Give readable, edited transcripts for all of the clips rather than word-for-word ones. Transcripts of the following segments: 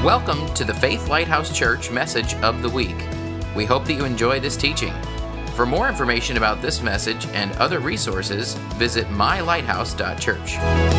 Welcome to the Faith Lighthouse Church Message of the Week. We hope that you enjoy this teaching. For more information about this message and other resources, visit mylighthouse.church.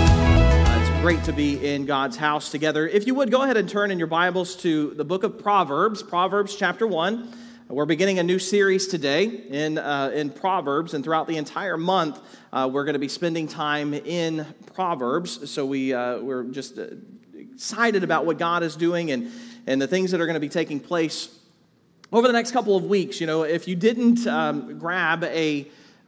It's great to be in God's house together. If you would, go ahead and turn in your Bibles to the book of Proverbs, Proverbs chapter 1. We're beginning a new series today in Proverbs, and throughout the entire month, we're going to be spending time in Proverbs. So we're just excited about what God is doing and the things that are going to be taking place over the next couple of weeks. You know, if you didn't grab a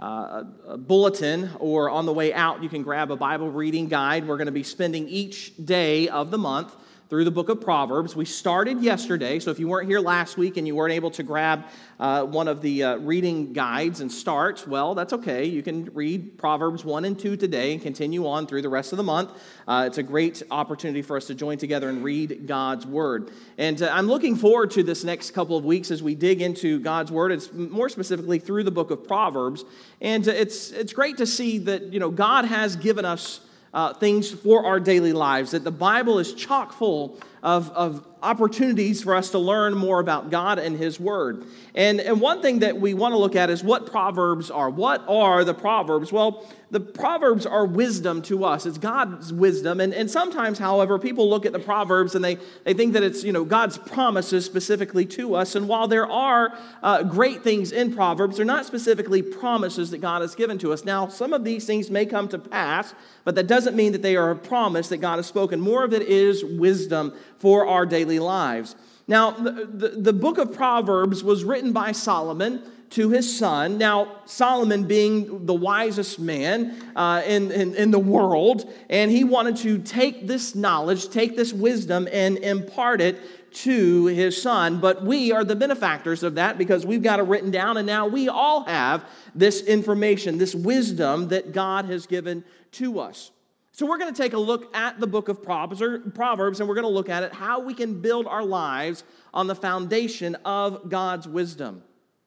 bulletin or on the way out, you can grab a Bible reading guide. We're going to be spending each day of the month through the book of Proverbs. We started yesterday, so if you weren't here last week and you weren't able to grab one of the reading guides and start, well, that's okay. You can read Proverbs 1 and 2 today and continue on through the rest of the month. It's a great opportunity for us to join together and read God's Word. And I'm looking forward to this next couple of weeks as we dig into God's Word. It's more specifically through the book of Proverbs. And it's great to see that, you know, God has given us things for our daily lives, that the Bible is chock full of opportunities for us to learn more about God and His Word. And one thing that we want to look at is what Proverbs are. What are the Proverbs? Well, the Proverbs are wisdom to us. It's God's wisdom. And sometimes, however, people look at the Proverbs and they think that it's, you know, God's promises specifically to us. And while there are great things in Proverbs, they're not specifically promises that God has given to us. Now, some of these things may come to pass, but that doesn't mean that they are a promise that God has spoken. More of it is wisdom for our daily lives. Now, the book of Proverbs was written by Solomon to his son. Now, Solomon being the wisest man in the world, and he wanted to take this knowledge, take this wisdom, and impart it to his son. But we are the benefactors of that because we've got it written down, and now we all have this information, this wisdom that God has given to us. So we're going to take a look at the book of Proverbs, and we're going to look at it, how we can build our lives on the foundation of God's wisdom.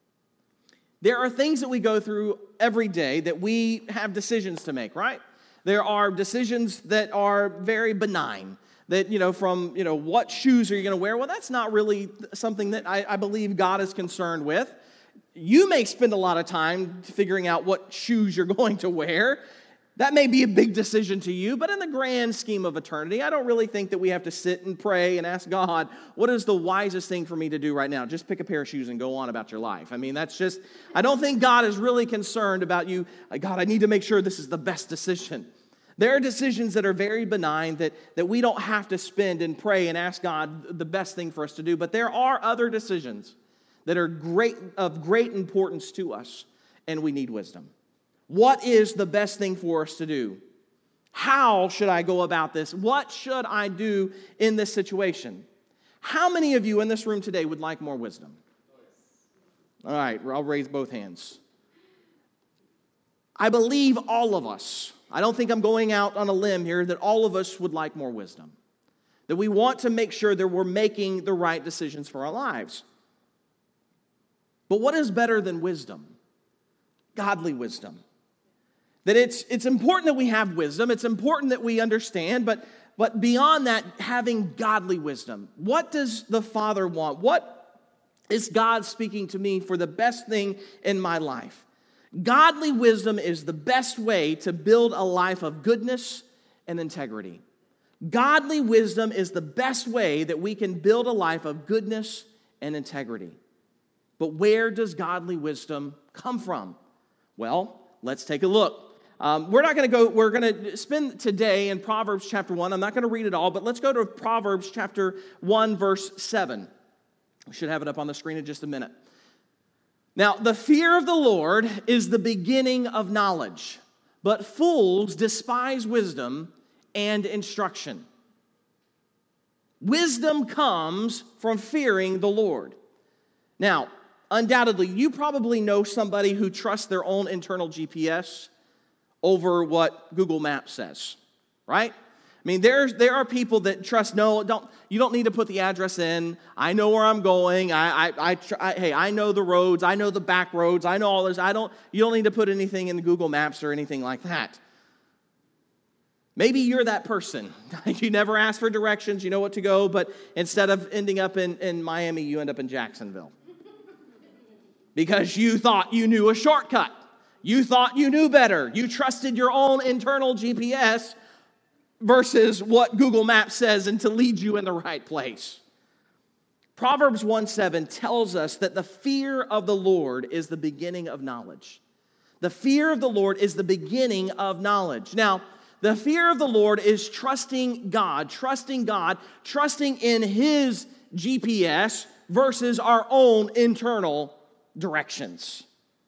There are things that we go through every day that we have decisions to make, right? There are decisions that are very benign, that, you know, from, you know, what shoes are you going to wear? Well, that's not really something that I believe God is concerned with. You may spend a lot of time figuring out what shoes you're going to wear. That may be a big decision to you, but in the grand scheme of eternity, I don't really think that we have to sit and pray and ask God, what is the wisest thing for me to do right now? Just pick a pair of shoes and go on about your life. I mean, that's just, I don't think God is really concerned about you. God, I need to make sure this is the best decision. There are decisions that are very benign that we don't have to spend and pray and ask God the best thing for us to do, but there are other decisions that are of great importance to us, and we need wisdom. What is the best thing for us to do? How should I go about this? What should I do in this situation? How many of you in this room today would like more wisdom? All right, I'll raise both hands. I believe all of us, I don't think I'm going out on a limb here, that all of us would like more wisdom. That we want to make sure that we're making the right decisions for our lives. But what is better than wisdom? Godly wisdom. That it's important that we have wisdom. It's important that we understand, but beyond that, having godly wisdom. What does the Father want? What is God speaking to me for the best thing in my life? Godly wisdom is the best way to build a life of goodness and integrity. Godly wisdom is the best way that we can build a life of goodness and integrity. But where does godly wisdom come from? Well, let's take a look. We're going to spend today in Proverbs chapter 1. I'm not going to read it all, but let's go to Proverbs chapter 1, verse 7. We should have it up on the screen in just a minute. Now, the fear of the Lord is the beginning of knowledge, but fools despise wisdom and instruction. Wisdom comes from fearing the Lord. Now, undoubtedly, you probably know somebody who trusts their own internal GPS over what Google Maps says, right? I mean, there are people that trust, you don't need to put the address in. I know where I'm going. Hey, I know the roads. I know the back roads. I know all this. You don't need to put anything in the Google Maps or anything like that. Maybe you're that person. You never ask for directions, you know what to go, but instead of ending up in Miami, you end up in Jacksonville. Because you thought you knew a shortcut. You thought you knew better. You trusted your own internal GPS versus what Google Maps says and to lead you in the right place. Proverbs 1:7 tells us that the fear of the Lord is the beginning of knowledge. The fear of the Lord is the beginning of knowledge. Now, the fear of the Lord is trusting God, trusting in His GPS versus our own internal directions.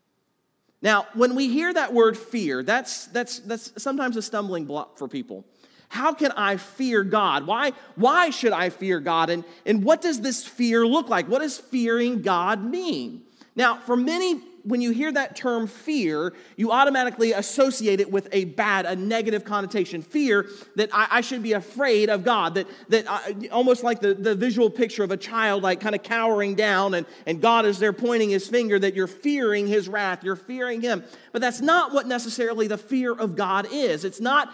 Now, when we hear that word fear, that's sometimes a stumbling block for people. How can I fear God? Why should I fear God? And what does this fear look like? What does fearing God mean? Now, for many, when you hear that term fear, you automatically associate it with a negative connotation. Fear that I should be afraid of God, that almost like the visual picture of a child like kind of cowering down and God is there pointing His finger that you're fearing His wrath, you're fearing Him. But that's not what necessarily the fear of God is. It's not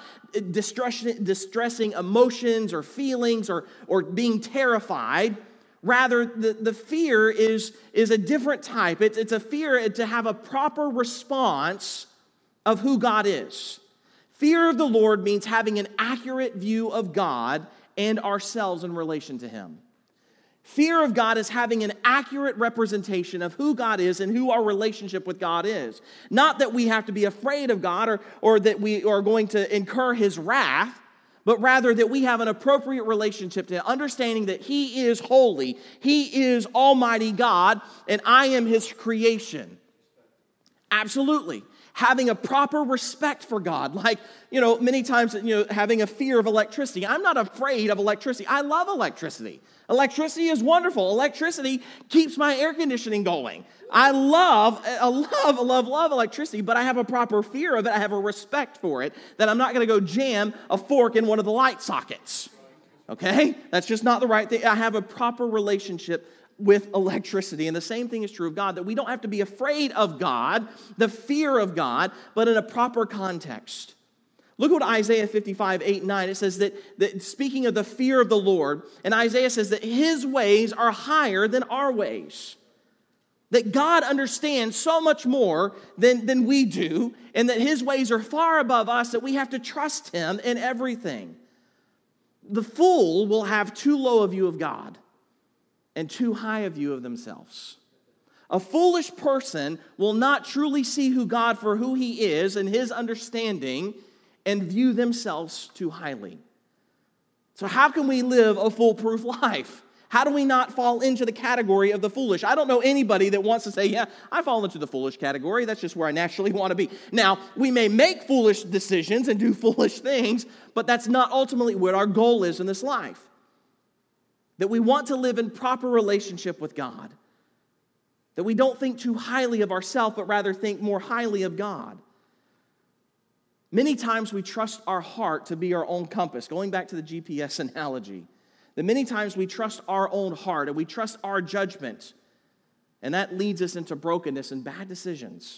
distressing emotions or feelings or being terrified. Rather, the fear is a different type. It's a fear to have a proper response of who God is. Fear of the Lord means having an accurate view of God and ourselves in relation to Him. Fear of God is having an accurate representation of who God is and who our relationship with God is. Not that we have to be afraid of God or that we are going to incur His wrath, but rather that we have an appropriate relationship to understanding that He is holy, He is Almighty God, and I am His creation. Absolutely. Having a proper respect for God. Like, many times, having a fear of electricity. I'm not afraid of electricity. I love electricity. Electricity is wonderful. Electricity keeps my air conditioning going. I love electricity, but I have a proper fear of it. I have a respect for it that I'm not going to go jam a fork in one of the light sockets. Okay? That's just not the right thing. I have a proper relationship with electricity. And the same thing is true of God, that we don't have to be afraid of God, the fear of God, but in a proper context. Look what Isaiah 55:8-9, it says that speaking of the fear of the Lord, and Isaiah says that His ways are higher than our ways. That God understands so much more than we do, and that His ways are far above us, that we have to trust Him in everything. The fool will have too low a view of God and too high a view of themselves. A foolish person will not truly see who God for who He is and His understanding and view themselves too highly. So how can we live a foolproof life? How do we not fall into the category of the foolish? I don't know anybody that wants to say, yeah, I fall into the foolish category. That's just where I naturally want to be. Now, we may make foolish decisions and do foolish things, but that's not ultimately what our goal is in this life. That we want to live in proper relationship with God. That we don't think too highly of ourselves, but rather think more highly of God. Many times we trust our heart to be our own compass. Going back to the GPS analogy. That many times we trust our own heart and we trust our judgment. And that leads us into brokenness and bad decisions.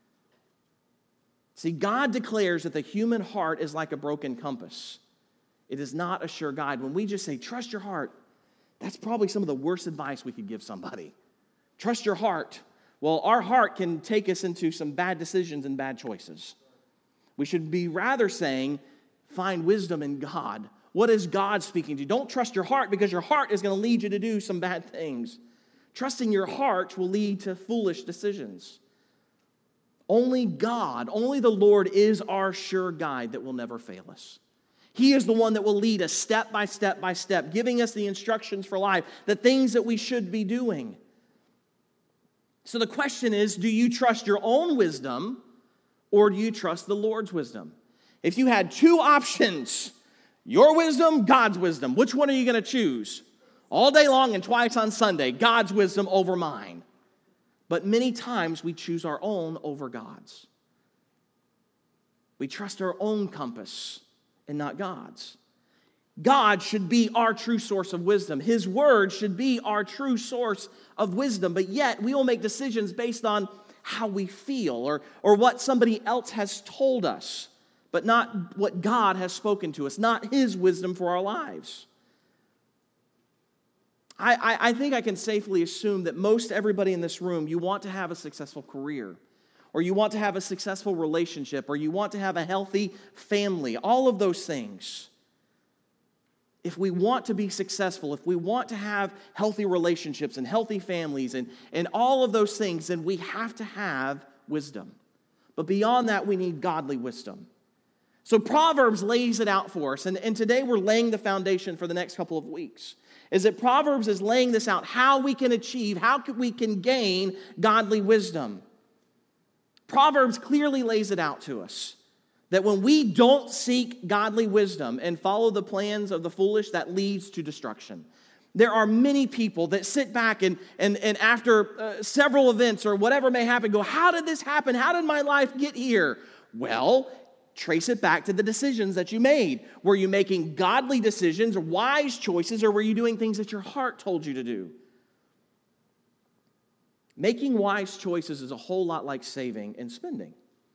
See, God declares that the human heart is like a broken compass. It is not a sure guide. When we just say, trust your heart, that's probably some of the worst advice we could give somebody. Trust your heart. Well, our heart can take us into some bad decisions and bad choices. We should be rather saying, find wisdom in God. What is God speaking to you? Don't trust your heart, because your heart is going to lead you to do some bad things. Trusting your heart will lead to foolish decisions. Only God, only the Lord is our sure guide that will never fail us. He is the one that will lead us step by step by step, giving us the instructions for life, the things that we should be doing. So the question is, do you trust your own wisdom or do you trust the Lord's wisdom? If you had two options, your wisdom, God's wisdom, which one are you going to choose? All day long and twice on Sunday, God's wisdom over mine. But many times we choose our own over God's. We trust our own compass and not God's. God should be our true source of wisdom. His word should be our true source of wisdom. But yet we will make decisions based on how we feel or what somebody else has told us. but not what God has spoken to us, not His wisdom for our lives. I think I can safely assume that most everybody in this room, you want to have a successful career, or you want to have a successful relationship, or you want to have a healthy family, all of those things. If we want to be successful, if we want to have healthy relationships and healthy families and all of those things, then we have to have wisdom. But beyond that, we need godly wisdom. So Proverbs lays it out for us, and today we're laying the foundation for the next couple of weeks. Is that Proverbs is laying this out, how we can achieve, how we can gain godly wisdom. Proverbs clearly lays it out to us, that when we don't seek godly wisdom and follow the plans of the foolish, that leads to destruction. There are many people that sit back and after several events or whatever may happen, go, how did this happen? How did my life get here? Well, trace it back to the decisions that you made. Were you making godly decisions, wise choices, or were you doing things that your heart told you to do? Making wise choices is a whole lot like saving and spending.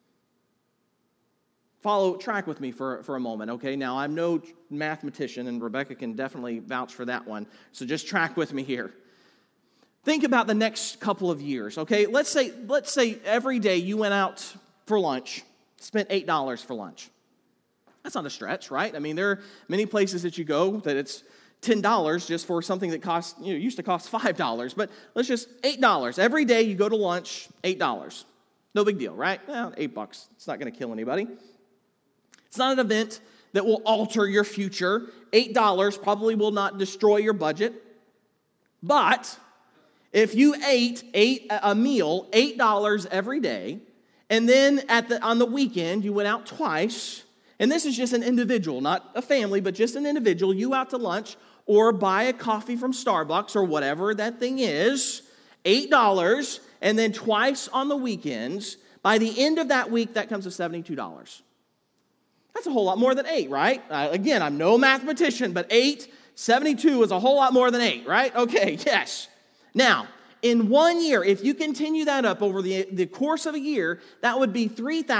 Track with me for a moment, okay? Now, I'm no mathematician, and Rebecca can definitely vouch for that one, so just track with me here. Think about the next couple of years, okay? Let's say every day you went out for lunch, spent $8 for lunch. That's not a stretch, right? I mean, there are many places that you go that it's $10 just for something that used to cost $5, but let's just $8. Every day you go to lunch, $8. No big deal, right? Well, $8. It's not going to kill anybody. It's not an event that will alter your future. $8 probably will not destroy your budget. But if you ate a meal, $8 every day, and then on the weekend you went out twice, and this is just an individual, not a family, but just an individual, you out to lunch or buy a coffee from Starbucks or whatever that thing is, $8, and then twice on the weekends, by the end of that week, that comes to $72. That's a whole lot more than 8, right? Again, I'm no mathematician, but 72 is a whole lot more than 8, right? Okay, yes. Now, in 1 year, if you continue that up over the course of a year, that would be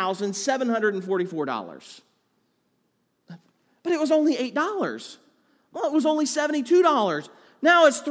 $3,744. But it was only $8. Well, it was only $72. Now it's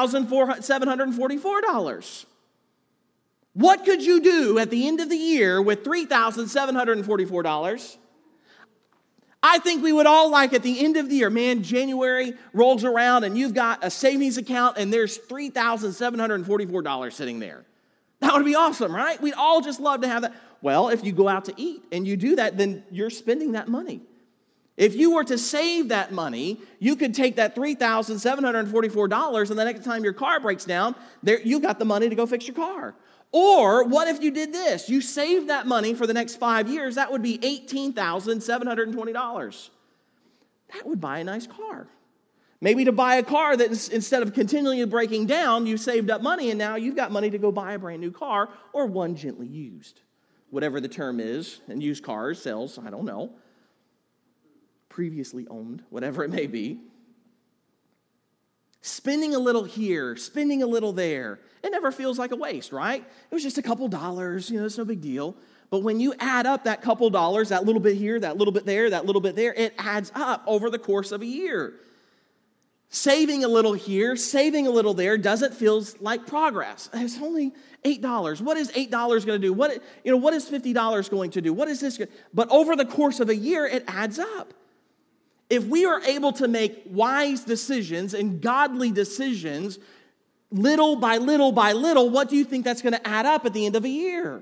$3,744. What could you do at the end of the year with $3,744? I think we would all like at the end of the year, man, January rolls around and you've got a savings account and there's $3,744 sitting there. That would be awesome, right? We'd all just love to have that. Well, if you go out to eat and you do that, then you're spending that money. If you were to save that money, you could take that $3,744 and the next time your car breaks down, you got the money to go fix your car. Or what if you did this? You saved that money for the next 5 years. That would be $18,720. That would buy a nice car. Maybe to buy a car that instead of continually breaking down, you saved up money and now you've got money to go buy a brand new car or one gently used. Whatever the term is, and used cars, sales, I don't know. Previously owned, whatever it may be. Spending a little here, spending a little there. It never feels like a waste, right? It was just a couple dollars, it's no big deal. But when you add up that couple dollars, that little bit here, that little bit there, that little bit there, it adds up over the course of a year. Saving a little here, saving a little there doesn't feel like progress. It's only $8. What is $8 going to do? What is $50 going to do? What is this? But over the course of a year, it adds up. If we are able to make wise decisions and godly decisions, little by little by little, what do you think that's going to add up at the end of a year?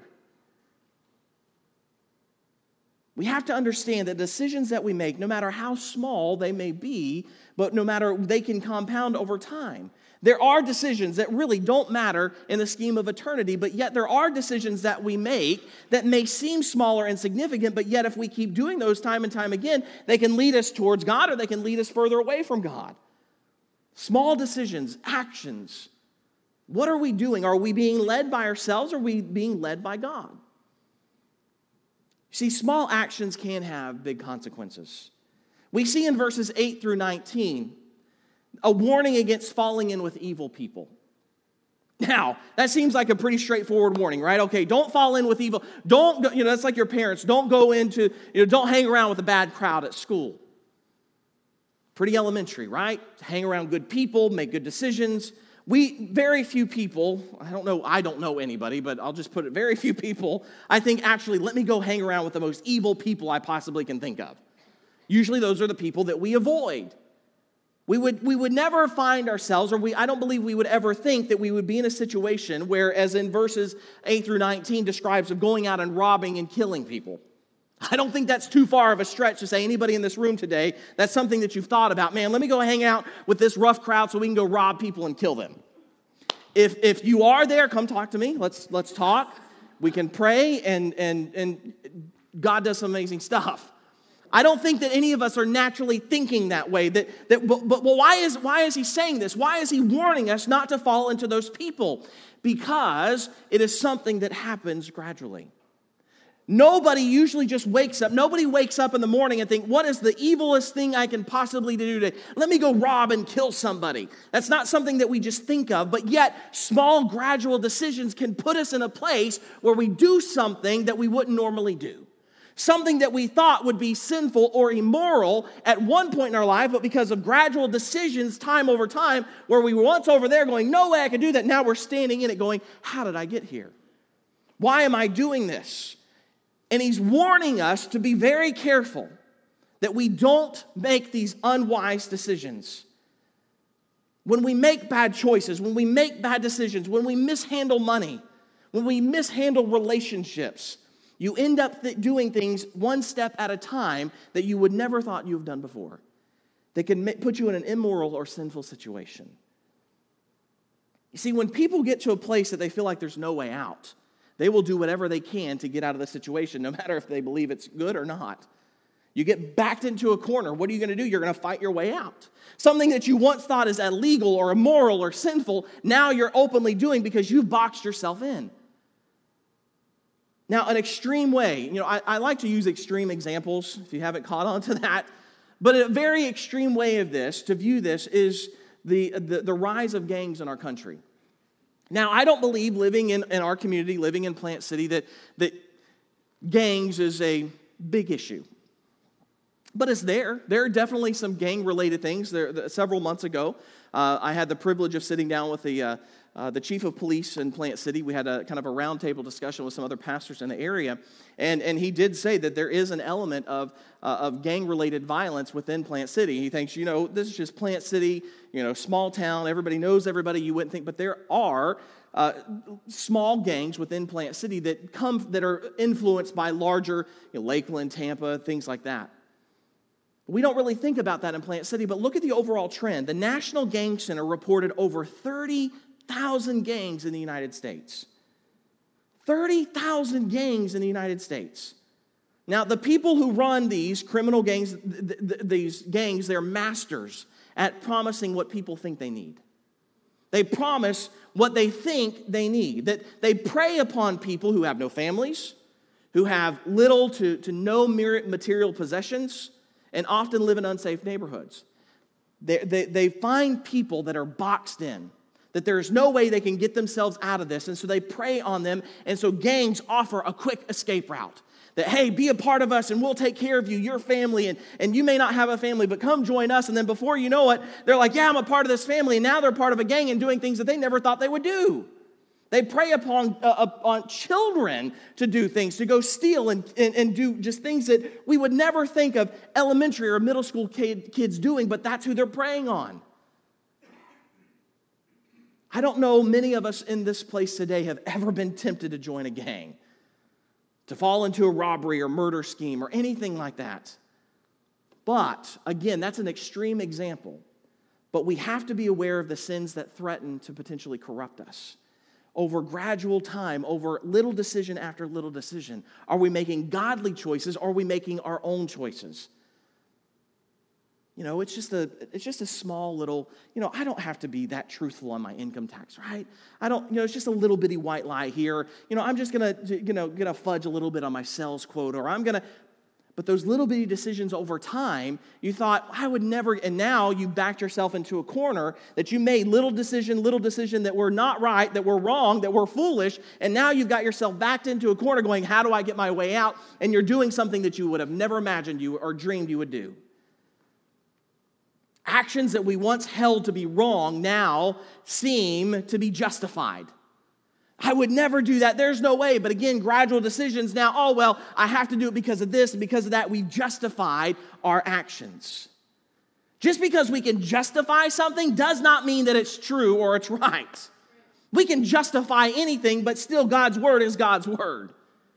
We have to understand that decisions that we make, no matter how small they may be, but no matter, they can compound over time. There are decisions that really don't matter in the scheme of eternity, but yet there are decisions that we make that may seem small or insignificant, but yet if we keep doing those time and time again, they can lead us towards God or they can lead us further away from God. Small decisions, actions. What are we doing? Are we being led by ourselves or are we being led by God? See, small actions can have big consequences. We see in verses 8 through 19 a warning against falling in with evil people. Now, that seems like a pretty straightforward warning, right? Okay, don't fall in with evil. That's like your parents. Don't don't hang around with a bad crowd at school. Pretty elementary, right? Hang around good people, make good decisions. Very few people, I don't know anybody, but I'll just put it, very few people, I think actually, let me go hang around with the most evil people I possibly can think of. Usually those are the people that we avoid. We would never find ourselves, I don't believe we would ever think that we would be in a situation where, as in verses 8 through 19 describes, of going out and robbing and killing people. I don't think that's too far of a stretch to say anybody in this room today, that's something that you've thought about. Man, let me go hang out with this rough crowd so we can go rob people and kill them. If you are there, come talk to me. Let's talk. We can pray, and God does some amazing stuff. I don't think that any of us are naturally thinking that way. But why is he saying this? Why is he warning us not to fall into those people? Because it is something that happens gradually. Nobody usually just wakes up. Nobody wakes up in the morning and think, what is the evilest thing I can possibly do today? Let me go rob and kill somebody. That's not something that we just think of, but yet small gradual decisions can put us in a place where we do something that we wouldn't normally do. Something that we thought would be sinful or immoral at one point in our life, but because of gradual decisions, time over time, where we were once over there going, no way I could do that. Now we're standing in it going, how did I get here? Why am I doing this? And he's warning us to be very careful that we don't make these unwise decisions. When we make bad choices, when we make bad decisions, when we mishandle money, when we mishandle relationships, you end up doing things one step at a time that you would never thought you have done before. That can put you in an immoral or sinful situation. You see, when people get to a place that they feel like there's no way out, they will do whatever they can to get out of the situation, no matter if they believe it's good or not. You get backed into a corner. What are you going to do? You're going to fight your way out. Something that you once thought is illegal or immoral or sinful, now you're openly doing because you've boxed yourself in. Now, an extreme way, I like to use extreme examples, if you haven't caught on to that, but a very extreme way of this, to view this, is the rise of gangs in our country. Now, I don't believe living in our community, living in Plant City, that gangs is a big issue. But it's there. There are definitely some gang-related things. Several months ago, I had the privilege of sitting down with the chief of police in Plant City. We had a kind of a roundtable discussion with some other pastors in the area, and he did say that there is an element of gang-related violence within Plant City. He thinks, this is just Plant City, small town, everybody knows everybody, you wouldn't think, but there are small gangs within Plant City that are influenced by larger, Lakeland, Tampa, things like that. We don't really think about that in Plant City, but look at the overall trend. The National Gang Center reported over 30,000 gangs in the United States. 30,000 gangs in the United States. Now, the people who run these criminal gangs, these gangs, they're masters at promising what people think they need. They promise what they think they need. That they prey upon people who have no families, who have little to no material possessions, and often live in unsafe neighborhoods. They find people that are boxed in, that there is no way they can get themselves out of this, and so they prey on them, and so gangs offer a quick escape route. That, hey, be a part of us, and we'll take care of you, your family, and you may not have a family, but come join us, and then before you know it, they're like, yeah, I'm a part of this family, and now they're part of a gang and doing things that they never thought they would do. They prey upon children to do things, to go steal and do just things that we would never think of elementary or middle school kids doing, but that's who they're preying on. I don't know many of us in this place today have ever been tempted to join a gang, to fall into a robbery or murder scheme or anything like that. But, again, that's an extreme example. But we have to be aware of the sins that threaten to potentially corrupt us. Over gradual time, over little decision after little decision. Are we making godly choices, or are we making our own choices? It's just a small little, I don't have to be that truthful on my income tax, right? I don't, it's just a little bitty white lie here. I'm just going to fudge a little bit on my sales quote, or But those little bitty decisions over time, you thought, I would never, and now you backed yourself into a corner that you made little decision that were not right, that were wrong, that were foolish, and now you've got yourself backed into a corner going, how do I get my way out? And you're doing something that you would have never imagined you or dreamed you would do. Actions that we once held to be wrong now seem to be justified. I would never do that. There's no way. But again, gradual decisions now, oh, well, I have to do it because of this and because of that. We've justified our actions. Just because we can justify something does not mean that it's true or it's right. We can justify anything, but still God's word is God's word.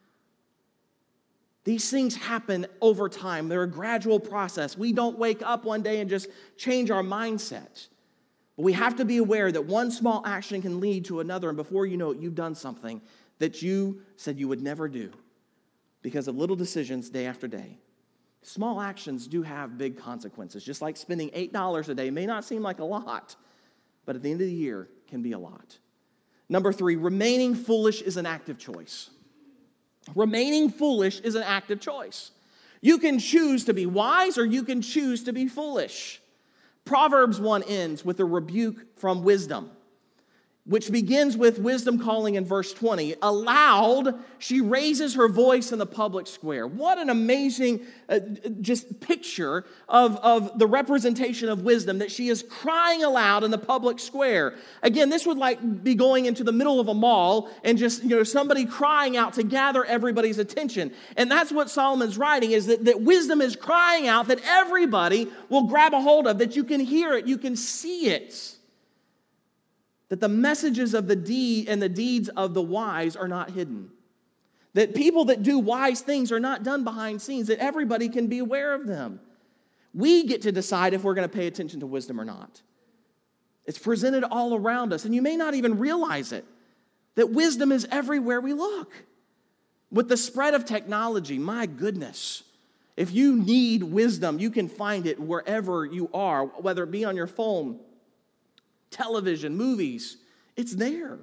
These things happen over time. They're a gradual process. We don't wake up one day and just change our mindset. But we have to be aware that one small action can lead to another, and before you know it, you've done something that you said you would never do because of little decisions day after day. Small actions do have big consequences, just like spending $8 a day may not seem like a lot, but at the end of the year can be a lot. Number 3, remaining foolish is an active choice. Remaining foolish is an active choice. You can choose to be wise or you can choose to be foolish. Proverbs 1 ends with a rebuke from wisdom, which begins with wisdom calling in verse 20. Aloud, she raises her voice in the public square. What an amazing just picture of the representation of wisdom, that she is crying aloud in the public square. Again, this would like be going into the middle of a mall and just, somebody crying out to gather everybody's attention. And that's what Solomon's writing, is that wisdom is crying out that everybody will grab a hold of, that you can hear it, you can see it. That the messages of the deed and the deeds of the wise are not hidden. That people that do wise things are not done behind scenes, that everybody can be aware of them. We get to decide if we're going to pay attention to wisdom or not. It's presented all around us, and you may not even realize it, that wisdom is everywhere we look. With the spread of technology, my goodness, if you need wisdom, you can find it wherever you are, whether it be on your phone, television, movies, it's there.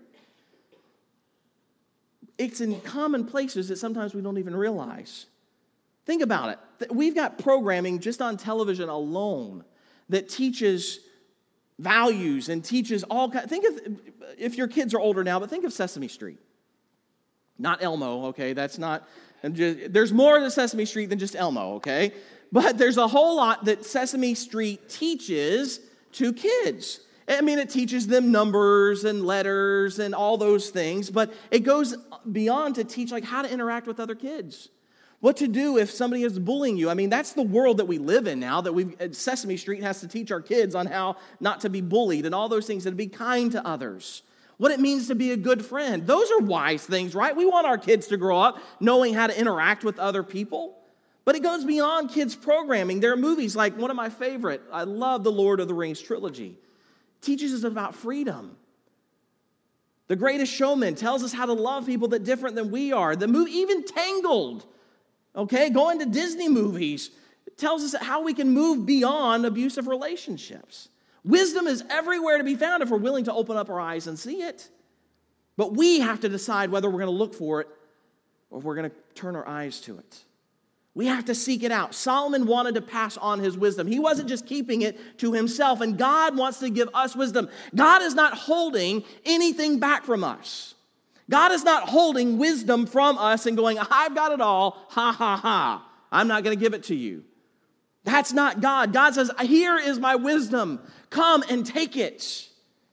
It's in common places that sometimes we don't even realize. Think about it. We've got programming just on television alone that teaches values and teaches all kinds. Think of, if your kids are older now, but think of Sesame Street. Not Elmo, okay? That's not, there's more to Sesame Street than just Elmo, okay? But there's a whole lot that Sesame Street teaches to kids. I mean, it teaches them numbers and letters and all those things, but it goes beyond to teach like how to interact with other kids. What to do if somebody is bullying you. I mean, that's the world that we live in now, that Sesame Street has to teach our kids on how not to be bullied and all those things, and to be kind to others. What it means to be a good friend. Those are wise things, right? We want our kids to grow up knowing how to interact with other people. But it goes beyond kids' programming. There are movies like one of my favorite. I love the Lord of the Rings trilogy. Teaches us about freedom. The Greatest Showman tells us how to love people that different than we are. The movie, even Tangled, okay, going to Disney movies, tells us how we can move beyond abusive relationships. Wisdom is everywhere to be found if we're willing to open up our eyes and see it. But we have to decide whether we're going to look for it or if we're going to turn our eyes to it. We have to seek it out. Solomon wanted to pass on his wisdom. He wasn't just keeping it to himself, and God wants to give us wisdom. God is not holding anything back from us. God is not holding wisdom from us and going, I've got it all, ha, ha, ha. I'm not going to give it to you. That's not God. God says, here is my wisdom. Come and take it.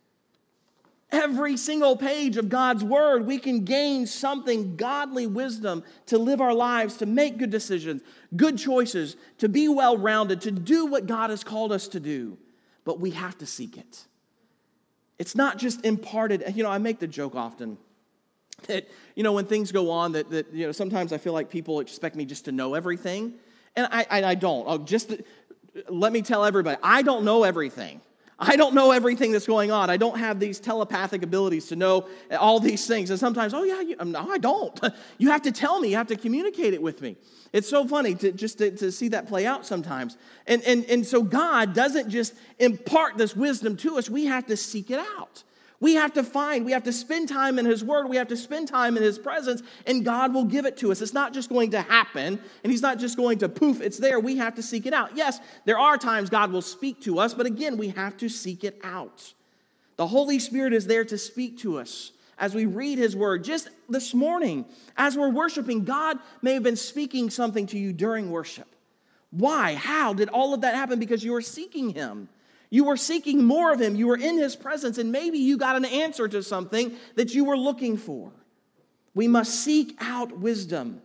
Every single page of God's word, we can gain something, godly wisdom, to live our lives, to make good decisions, good choices, to be well-rounded, to do what God has called us to do. But we have to seek it. It's not just imparted. I make the joke often that, when things go on, that sometimes I feel like people expect me just to know everything. And I don't. Let me tell everybody, I don't know everything. I don't know everything that's going on. I don't have these telepathic abilities to know all these things. And sometimes, no, I don't. You have to tell me. You have to communicate it with me. It's so funny to see that play out sometimes. And so God doesn't just impart this wisdom to us. We have to seek it out. We have to spend time in His Word, we have to spend time in His presence, and God will give it to us. It's not just going to happen, and He's not just going to poof, it's there. We have to seek it out. Yes, there are times God will speak to us, but again, we have to seek it out. The Holy Spirit is there to speak to us as we read His Word. Just this morning, as we're worshiping, God may have been speaking something to you during worship. Why? How did all of that happen? Because you were seeking Him. You were seeking more of Him. You were in His presence, and maybe you got an answer to something that you were looking for. We must seek out wisdom.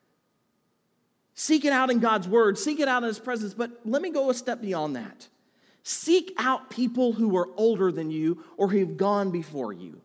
Seek it out in God's Word. Seek it out in His presence. But let me go a step beyond that. Seek out people who are older than you or who have gone before you.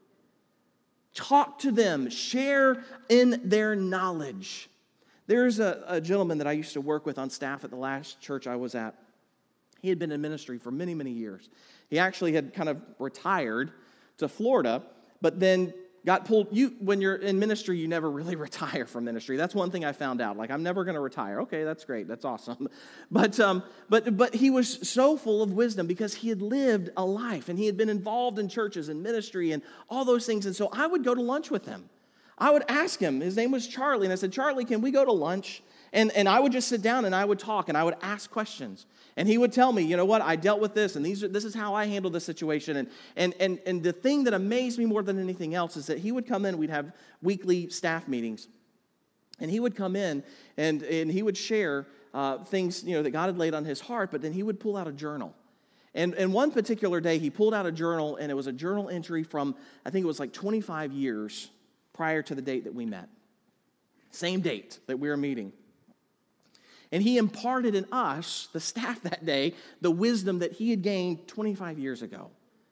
Talk to them. Share in their knowledge. There's a gentleman that I used to work with on staff at the last church I was at. He had been in ministry for many, many years. He actually had kind of retired to Florida, but then got pulled. When you're in ministry, you never really retire from ministry. That's one thing I found out. Like, I'm never going to retire. Okay, that's great. That's awesome. But he was so full of wisdom because he had lived a life, and he had been involved in churches and ministry and all those things. And so I would go to lunch with him. I would ask him. His name was Charlie, and I said, Charlie, can we go to lunch? And I would just sit down and I would talk and I would ask questions. And he would tell me, you know what, I dealt with this and this is how I handled this situation. And the thing that amazed me more than anything else is that he would come in, we'd have weekly staff meetings. And he would come in and he would share things, that God had laid on his heart, but then he would pull out a journal. And one particular day he pulled out a journal, and it was a journal entry from, I think it was like 25 years prior to the date that we met. Same date that we were meeting. And he imparted in us, the staff that day, the wisdom that he had gained 25 years ago.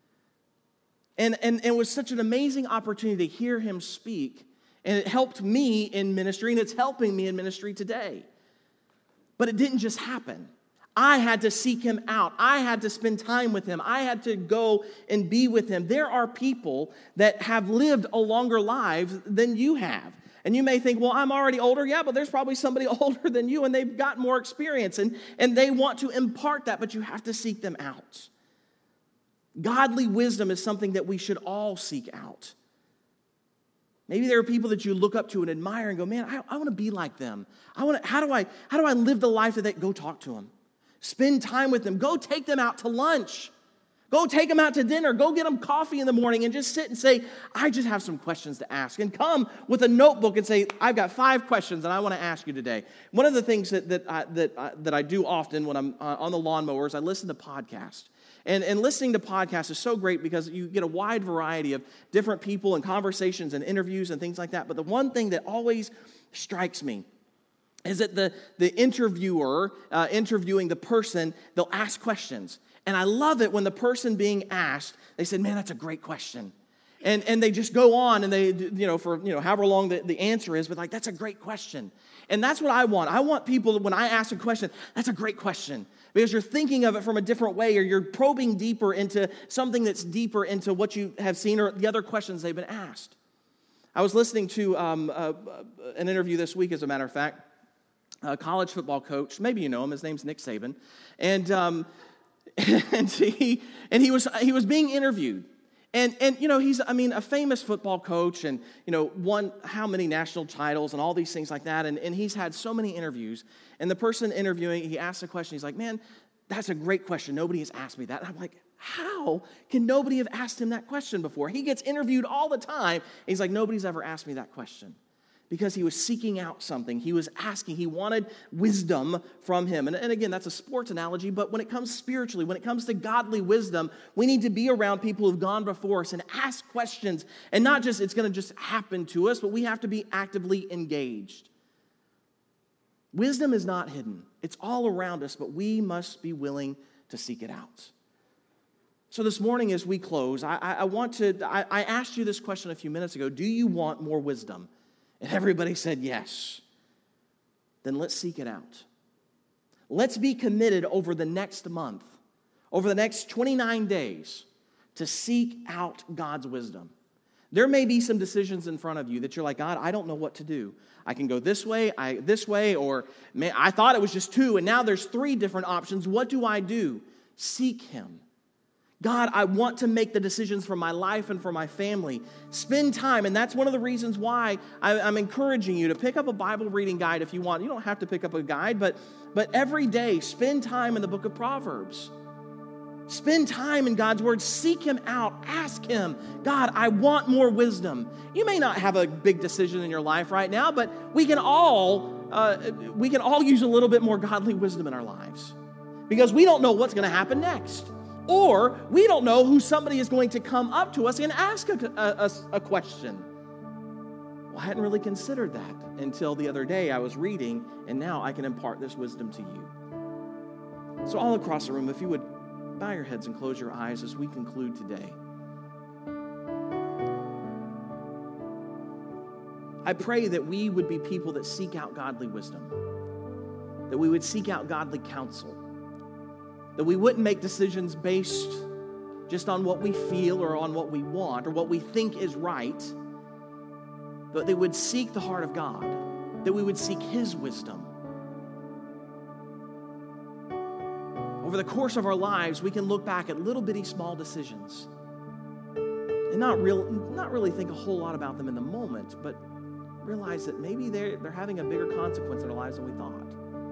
And it was such an amazing opportunity to hear him speak. And it helped me in ministry, and it's helping me in ministry today. But it didn't just happen. I had to seek him out. I had to spend time with him. I had to go and be with him. There are people that have lived a longer life than you have. And you may think, well, I'm already older. Yeah, but there's probably somebody older than you, and they've got more experience, and they want to impart that, but you have to seek them out. Godly wisdom is something that we should all seek out. Maybe there are people that you look up to and admire and go, man, I want to be like them. How do I live the life that they go talk to them? Spend time with them. Go take them out to lunch. Go take them out to dinner. Go get them coffee in the morning and just sit and say, I just have some questions to ask. And come with a notebook and say, I've got 5 questions that I want to ask you today. One of the things that I do often when I'm on the lawnmower is I listen to podcasts. And listening to podcasts is so great because you get a wide variety of different people and conversations and interviews and things like that. But the one thing that always strikes me is that the interviewer interviewing the person, they'll ask questions. And I love it when the person being asked, they said, man, that's a great question. And they just go on and they, for however long the answer is, but like, that's a great question. And that's what I want. I want people, when I ask a question, that's a great question. Because you're thinking of it from a different way, or you're probing deeper into something that's deeper into what you have seen or the other questions they've been asked. I was listening to an interview this week, as a matter of fact. A college football coach, maybe you know him, his name's Nick Saban. And he was being interviewed. And he's a famous football coach, and won how many national titles and all these things like that, and he's had so many interviews. And the person interviewing, he asked a question, he's like, man, that's a great question. Nobody has asked me that. And I'm like, how can nobody have asked him that question before? He gets interviewed all the time. And he's like, nobody's ever asked me that question. Because he was seeking out something. He was asking. He wanted wisdom from him. And again, that's a sports analogy, but when it comes spiritually, when it comes to godly wisdom, we need to be around people who've gone before us and ask questions. And not just, it's going to just happen to us, but we have to be actively engaged. Wisdom is not hidden. It's all around us, but we must be willing to seek it out. So this morning as we close, I asked you this question a few minutes ago. Do you want more wisdom? And everybody said yes. Then let's seek it out. Let's be committed over the next month, over the next 29 days, to seek out God's wisdom. There may be some decisions in front of you that you're like, God, I don't know what to do. I can go this way, or man, I thought it was just 2, and now there's 3 different options. What do I do? Seek Him. God, I want to make the decisions for my life and for my family. Spend time, and that's one of the reasons why I'm encouraging you to pick up a Bible reading guide if you want. You don't have to pick up a guide, but every day, spend time in the book of Proverbs. Spend time in God's Word. Seek Him out. Ask Him, God, I want more wisdom. You may not have a big decision in your life right now, but we can all use a little bit more godly wisdom in our lives because we don't know what's going to happen next. Or we don't know who somebody is going to come up to us and ask a question. Well, I hadn't really considered that until the other day I was reading, and now I can impart this wisdom to you. So all across the room, if you would bow your heads and close your eyes as we conclude today. I pray that we would be people that seek out godly wisdom, that we would seek out godly counsel, that we wouldn't make decisions based just on what we feel or on what we want or what we think is right, but they would seek the heart of God, that we would seek His wisdom. Over the course of our lives, we can look back at little bitty small decisions and not really think a whole lot about them in the moment, but realize that maybe they're having a bigger consequence in our lives than we thought.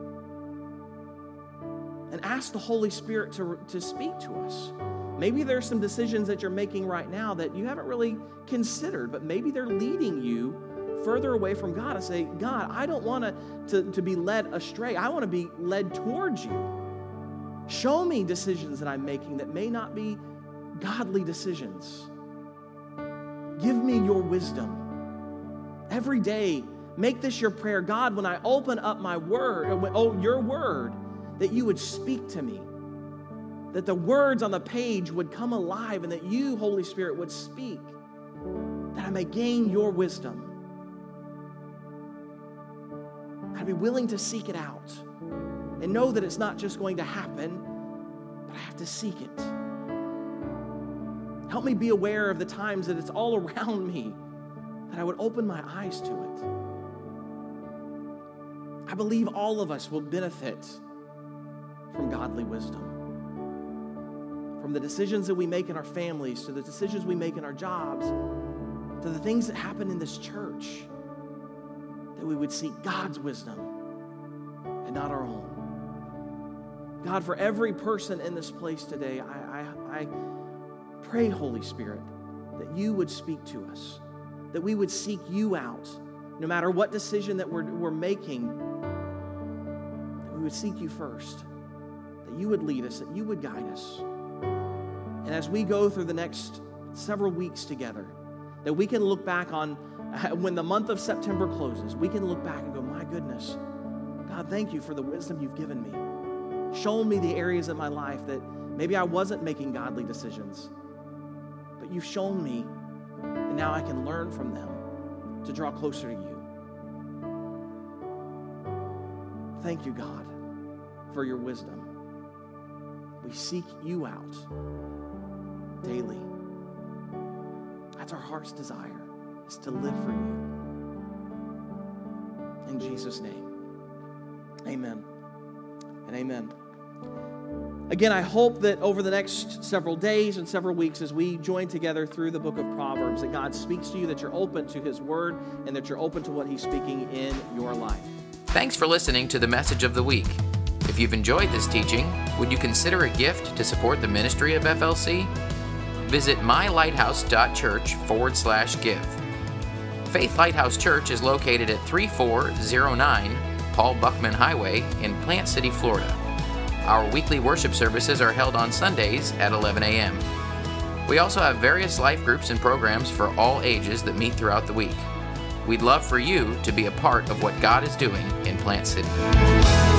And ask the Holy Spirit to speak to us. Maybe there's some decisions that you're making right now that you haven't really considered, but maybe they're leading you further away from God and say, God, I don't want to be led astray. I want to be led towards you. Show me decisions that I'm making that may not be godly decisions. Give me your wisdom. Every day, make this your prayer. God, when I open up my word, your word, that you would speak to me, that the words on the page would come alive, and that you, Holy Spirit, would speak, that I may gain your wisdom. I'd be willing to seek it out and know that it's not just going to happen, but I have to seek it. Help me be aware of the times that it's all around me, that I would open my eyes to it. I believe all of us will benefit from godly wisdom. From the decisions that we make in our families, to the decisions we make in our jobs, to the things that happen in this church, that we would seek God's wisdom and not our own. God, for every person in this place today, I pray, Holy Spirit, that you would speak to us, that we would seek you out, no matter what decision that we're making, that we would seek you first, that you would lead us, that you would guide us. And as we go through the next several weeks together, that we can look back on when the month of September closes, we can look back and go, my goodness, God, thank you for the wisdom you've given me. Show me the areas of my life that maybe I wasn't making godly decisions, but you've shown me, and now I can learn from them to draw closer to you. Thank you, God, for your wisdom. We seek you out daily. That's our heart's desire, is to live for you. In Jesus' name, amen and amen. Again, I hope that over the next several days and several weeks as we join together through the book of Proverbs, that God speaks to you, that you're open to His Word, and that you're open to what He's speaking in your life. Thanks for listening to the Message of the Week. If you've enjoyed this teaching, would you consider a gift to support the ministry of FLC? Visit mylighthouse.church/give. Faith Lighthouse Church is located at 3409 Paul Buckman Highway in Plant City, Florida. Our weekly worship services are held on Sundays at 11 a.m. We also have various life groups and programs for all ages that meet throughout the week. We'd love for you to be a part of what God is doing in Plant City.